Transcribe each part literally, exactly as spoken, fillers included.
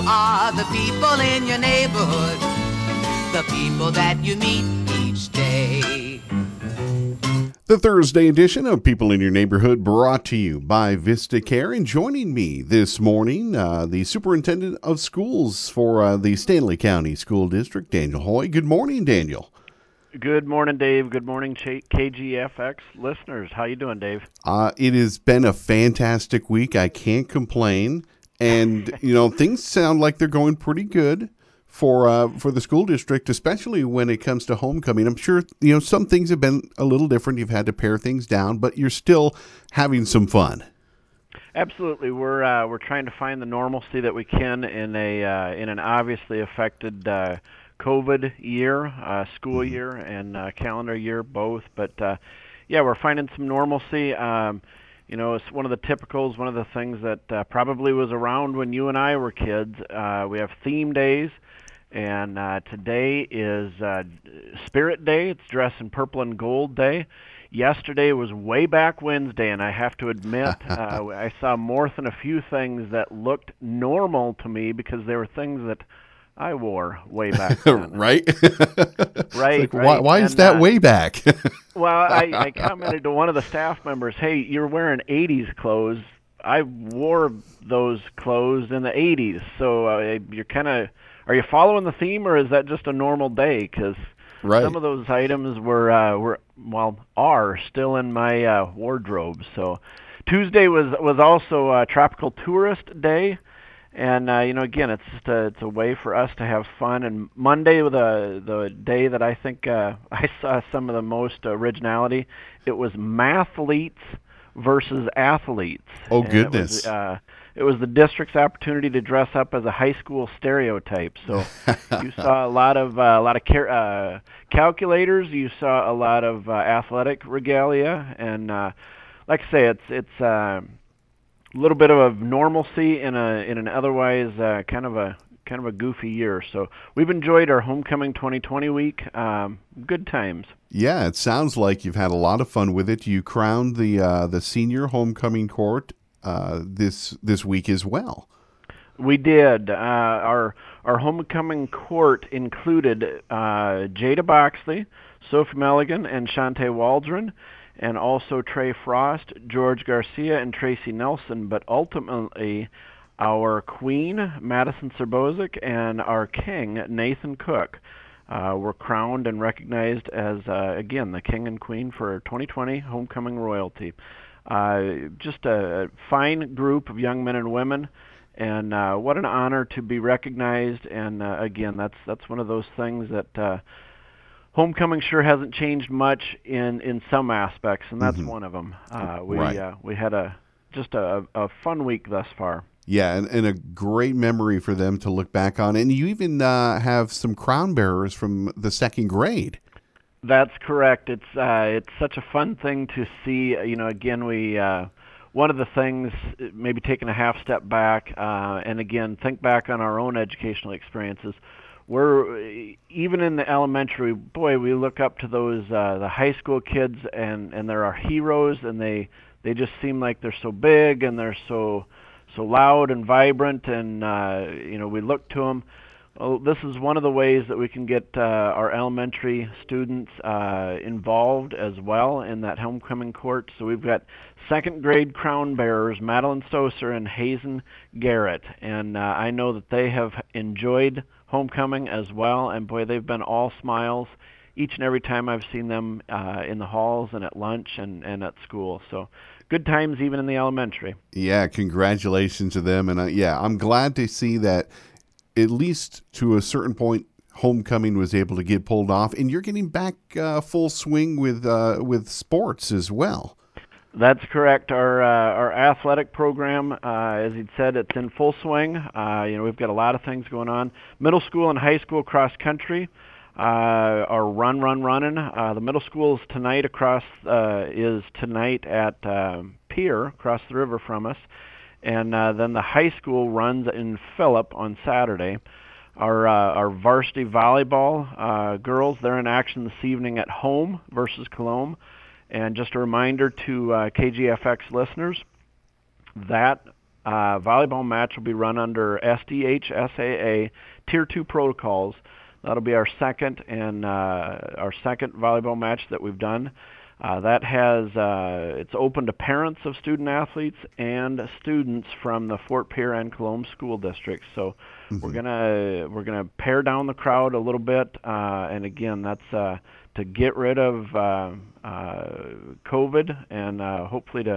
are the people in your neighborhood, the people that you meet each day. The Thursday edition of People in Your Neighborhood brought to you by Vista Care. And joining me this morning, uh, the Superintendent of Schools for uh, the Stanley County School District, Daniel Hoy. Good morning, Daniel. Good morning, Dave. Good morning, K G F X listeners. How you doing, Dave? Uh, it has been a fantastic week. I can't complain. And, you know, things sound like they're going pretty good for uh, for the school district, especially when it comes to homecoming. I'm sure, you know, some things have been a little different. You've had to pare things down, but you're still having some fun. Absolutely. We're uh, we're trying to find the normalcy that we can in a uh, in an obviously affected uh, COVID year, uh, school mm-hmm. year, and uh, calendar year, both. But uh, yeah, we're finding some normalcy. Um, you know, it's one of the typicals, one of the things that uh, probably was around when you and I were kids. Uh, we have theme days. And uh, today is uh, Spirit Day. It's Dress in Purple and Gold Day. Yesterday was Way Back Wednesday, and I have to admit, uh, I saw more than a few things that looked normal to me because they were things that I wore way back then. right? right, like, right. Why, why is and, that uh, way back? well, I, I commented to one of the staff members, hey, you're wearing eighties clothes. I wore those clothes in the eighties, so uh, you're kind of... Are you following the theme, or is that just a normal day? Because right. some of those items were, uh, were well, are still in my uh, wardrobe. So Tuesday was was also uh, Tropical Tourist Day, and uh, you know, again, it's just a it's a way for us to have fun. And Monday was the the day that I think uh, I saw some of the most originality. It was mathletes versus athletes. Oh and goodness. It was, uh, It was the district's opportunity to dress up as a high school stereotype. So you saw a lot of uh, a lot of car- uh, calculators. You saw a lot of uh, athletic regalia, and uh, like I say, it's it's uh, a little bit of normalcy in a in an otherwise uh, kind of a kind of a goofy year. So we've enjoyed our homecoming twenty twenty week. Um, good times. Yeah, it sounds like you've had a lot of fun with it. You crowned the uh, the senior homecoming court Uh, this this week as well. We did. Uh, our our homecoming court included uh, Jada Boxley, Sophie Milligan, and Shantae Waldron, and also Trey Frost, George Garcia, and Tracy Nelson. But ultimately, our queen, Madison Serbozic, and our king, Nathan Cook, uh, were crowned and recognized as, uh, again, the king and queen for twenty twenty homecoming royalty. Uh, just a fine group of young men and women, and uh, what an honor to be recognized. And uh, again, that's that's one of those things that uh, homecoming sure hasn't changed much in, in some aspects, and that's mm-hmm. one of them. Uh, we right. uh, we had a just a, a fun week thus far. Yeah, and, and a great memory for them to look back on. And you even uh, have some crown bearers from the second grade. That's correct. It's uh, it's such a fun thing to see. You know, again, we uh, one of the things, maybe taking a half step back, uh, and again, think back on our own educational experiences. We're even in the elementary. Boy, we look up to those uh, the high school kids, and, and they're our heroes, and they they just seem like they're so big and they're so so loud and vibrant, and uh, you know, we look to them. Well, this is one of the ways that we can get uh, our elementary students uh, involved as well in that homecoming court. So we've got second grade crown bearers, Madeline Stoser and Hazen Garrett. And uh, I know that they have enjoyed homecoming as well. And boy, they've been all smiles each and every time I've seen them uh, in the halls and at lunch and, and at school. So good times even in the elementary. Yeah, congratulations to them. And uh, yeah, I'm glad to see that at least to a certain point, homecoming was able to get pulled off, and you're getting back uh, full swing with uh, with sports as well. That's correct. Our uh, our athletic program, uh, as he said, it's in full swing. Uh, you know, we've got a lot of things going on. Middle school and high school cross country uh, are run, run, running. Uh, the middle school is tonight across uh, is tonight at uh, Pier, across the river from us. And uh, then the high school runs in Phillip on Saturday. Our uh, our varsity volleyball uh, girls, they're in action this evening at home versus Cologne. And just a reminder to uh, K G F X listeners, that uh, volleyball match will be run under S D H S A A Tier two protocols. That'll be our second and uh, our second volleyball match that we've done. Uh, that has uh, it's open to parents of student athletes and students from the Fort Pierre and Cologne school districts. So mm-hmm. we're gonna we're gonna pare down the crowd a little bit, uh, and again, that's uh, to get rid of uh, uh, COVID and uh, hopefully to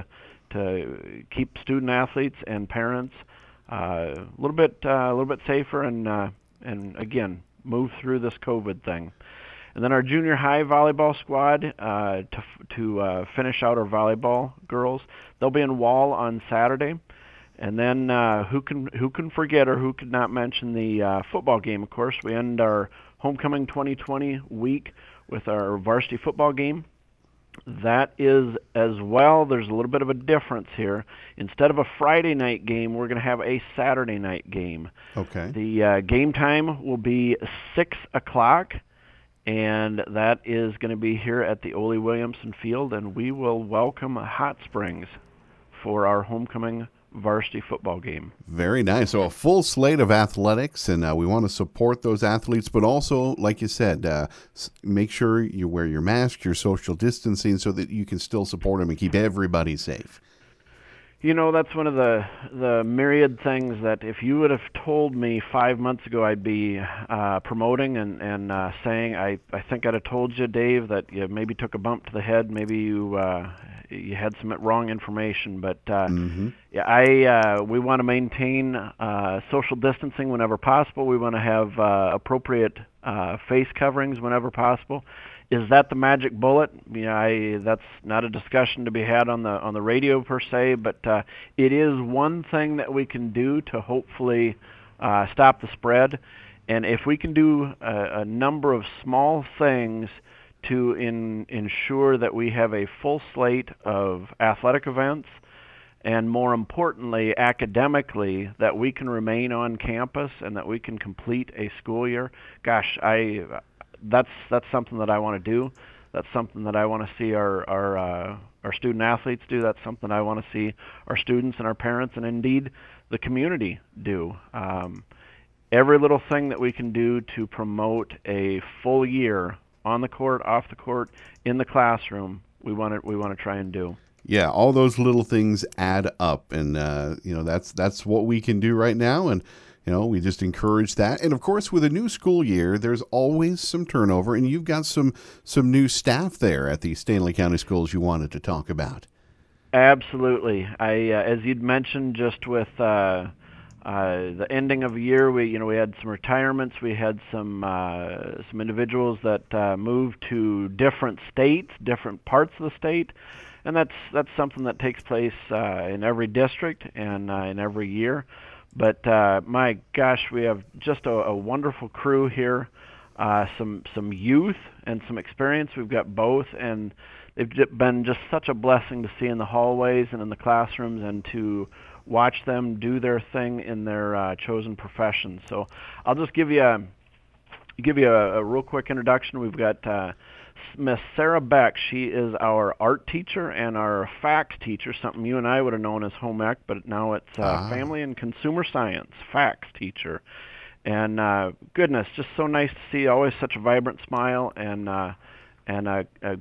to keep student athletes and parents uh, a little bit uh, a little bit safer and uh, and again move through this COVID thing. And then our junior high volleyball squad uh, to to uh, finish out our volleyball girls. They'll be in Wall on Saturday, and then uh, who can who can forget or who could not mention the uh, football game? Of course, we end our homecoming twenty twenty week with our varsity football game. That is as well. There's a little bit of a difference here. Instead of a Friday night game, we're going to have a Saturday night game. Okay. The uh, game time will be six o'clock. And that is going to be here at the Ole Williamson Field, and we will welcome Hot Springs for our homecoming varsity football game. Very nice. So a full slate of athletics, and uh, we want to support those athletes, but also, like you said, uh, make sure you wear your mask, your social distancing, so that you can still support them and keep everybody safe. You know, that's one of the the myriad things that if you would have told me five months ago I'd be uh, promoting and, and uh, saying, I, I think I'd have told you, Dave, that you maybe took a bump to the head, maybe you uh, you had some wrong information. But uh, mm-hmm. yeah, I uh, we want to maintain uh, social distancing whenever possible. We want to have uh, appropriate uh, face coverings whenever possible. Is that the magic bullet? You know, I, that's not a discussion to be had on the on the radio per se, but uh, it is one thing that we can do to hopefully uh, stop the spread. And if we can do a, a number of small things to in, ensure that we have a full slate of athletic events, and more importantly, academically, that we can remain on campus and that we can complete a school year, gosh, I. That's that's something that I want to do. That's something that I want to see our our uh, our student athletes do. That's something I want to see our students and our parents and indeed the community do. Um, every little thing that we can do to promote a full year on the court, off the court, in the classroom, we want to we want to try and do. Yeah, all those little things add up, and uh, you know that's that's what we can do right now, and. You know, we just encourage that. And, of course, with a new school year, there's always some turnover, and you've got some some new staff there at the Stanley County Schools you wanted to talk about. Absolutely. I, uh, as you'd mentioned, just with uh, uh, the ending of the year, we you know we had some retirements, we had some uh, some individuals that uh, moved to different states, different parts of the state, and that's that's something that takes place uh, in every district and uh, in every year. But uh, my gosh, we have just a, a wonderful crew here, uh, some some youth and some experience. We've got both, and they've been just such a blessing to see in the hallways and in the classrooms, and to watch them do their thing in their uh, chosen profession. So I'll just give you a give you a, a real quick introduction. We've got uh, Miss Sarah Beck. She is our art teacher and our facts teacher, something you and I would have known as home ec, but now it's uh, ah. family and consumer science facts teacher. And uh, goodness, just so nice to see. Always such a vibrant smile and uh, and a, a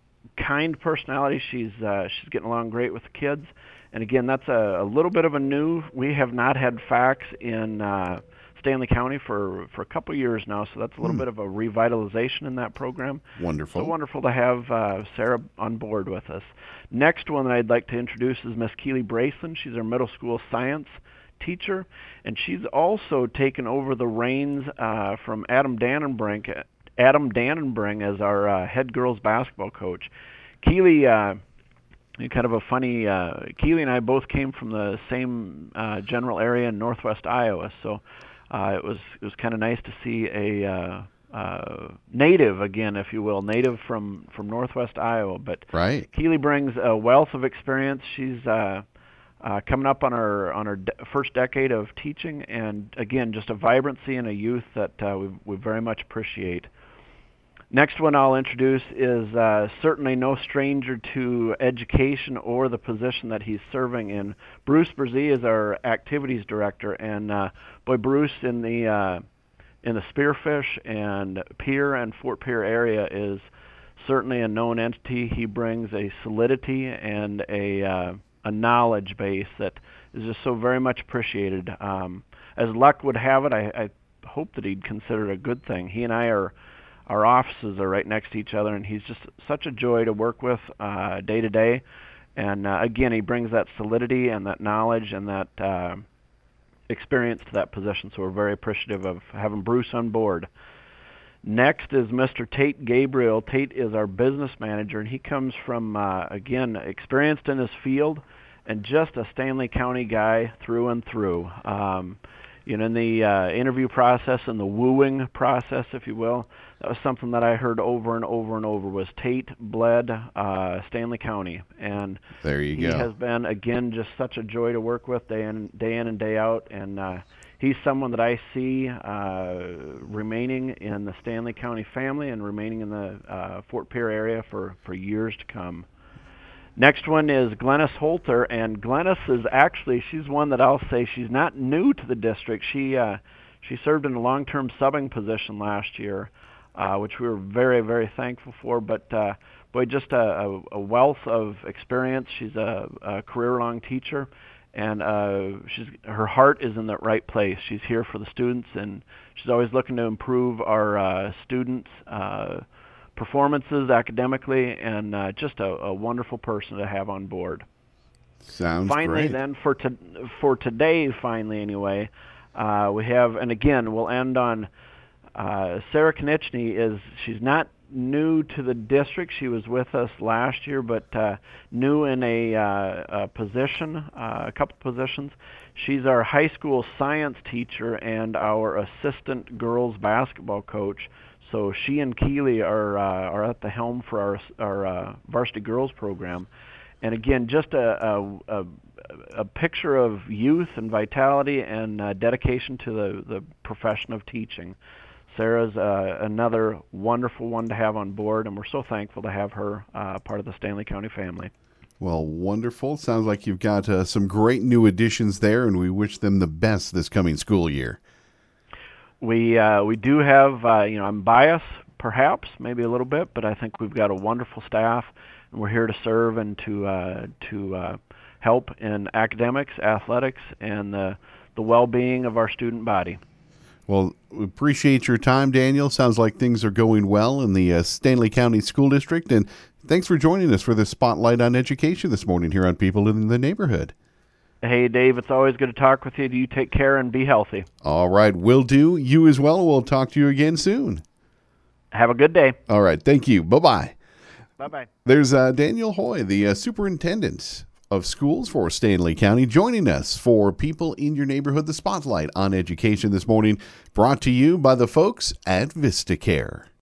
kind personality. She's uh, she's getting along great with the kids. And again, that's a, a little bit of a new. We have not had facts in Uh, Stanley County for, for a couple years now, so that's a little hmm. bit of a revitalization in that program. Wonderful. So wonderful to have uh, Sarah on board with us. Next one that I'd like to introduce is Miss Keely Braceland. She's our middle school science teacher, and she's also taken over the reins uh, from Adam Dannenbrink, Adam Dannenbrink as our uh, head girls basketball coach. Keely, uh, kind of a funny, uh, Keely and I both came from the same uh, general area in northwest Iowa, so Uh, it was it was kind of nice to see a uh, uh, native again, if you will, native from, from northwest Iowa. But right. Keely brings a wealth of experience. She's uh, uh, coming up on her on her de- first decade of teaching, and again, just a vibrancy and a youth that uh, we we very much appreciate. Next one I'll introduce is uh, certainly no stranger to education or the position that he's serving in. Bruce Brzee is our activities director, and uh, boy, Bruce in the uh, in the Spearfish and Pierre and Fort Pierre area is certainly a known entity. He brings a solidity and a uh, a knowledge base that is just so very much appreciated. Um, as luck would have it, I, I hope that he'd consider it a good thing. He and I are. Our offices are right next to each other, and he's just such a joy to work with uh, day to day. And uh, again, he brings that solidity and that knowledge and that uh, experience to that position, so we're very appreciative of having Bruce on board. Next is Mister Tate Gabriel. Tate is our business manager, and he comes from, uh, again, experienced in his field and just a Stanley County guy through and through. Um, You know, in the uh, interview process and the wooing process, if you will, that was something that I heard over and over and over was Tate bled uh, Stanley County. And there you he go. has been, again, just such a joy to work with day in, day in and day out. And uh, he's someone that I see uh, remaining in the Stanley County family and remaining in the uh, Fort Pierre area for, for years to come. Next one is Glennis Holter, and Glennis is actually, she's one that I'll say she's not new to the district. She uh, she served in a long-term subbing position last year, uh, which we were very, very thankful for. But uh, boy, just a, a wealth of experience. She's a, a career-long teacher, and uh, she's her heart is in the right place. She's here for the students, and she's always looking to improve our uh, students' uh, performances academically, and uh, just a, a wonderful person to have on board. Sounds finally, great. then for to, for today, finally anyway, uh, we have, and again, we'll end on uh, Sarah Konieczny. Is she's not new to the district. She was with us last year, but uh, new in a, uh, a position, uh, a couple positions. She's our high school science teacher and our assistant girls basketball coach. So she and Keeley are uh, are at the helm for our our uh, varsity girls program, and again, just a a, a, a picture of youth and vitality and uh, dedication to the, the profession of teaching. Sarah's uh, another wonderful one to have on board, and we're so thankful to have her uh, part of the Stanley County family. Well, wonderful. Sounds like you've got uh, some great new additions there, and we wish them the best this coming school year. We uh, we do have, uh, you know, I'm biased, perhaps, maybe a little bit, but I think we've got a wonderful staff, and we're here to serve and to uh, to uh, help in academics, athletics, and the the well-being of our student body. Well, we appreciate your time, Daniel. Sounds like things are going well in the uh, Stanley County School District, and thanks for joining us for the Spotlight on Education this morning here on People in the Neighborhood. Hey, Dave, it's always good to talk with you. You take care and be healthy. All right, will do. You as well. We'll talk to you again soon. Have a good day. All right, thank you. Bye-bye. Bye-bye. There's uh, Daniel Hoy, the uh, superintendent of schools for Stanley County, joining us for People in Your Neighborhood, the Spotlight on Education this morning, brought to you by the folks at VistaCare.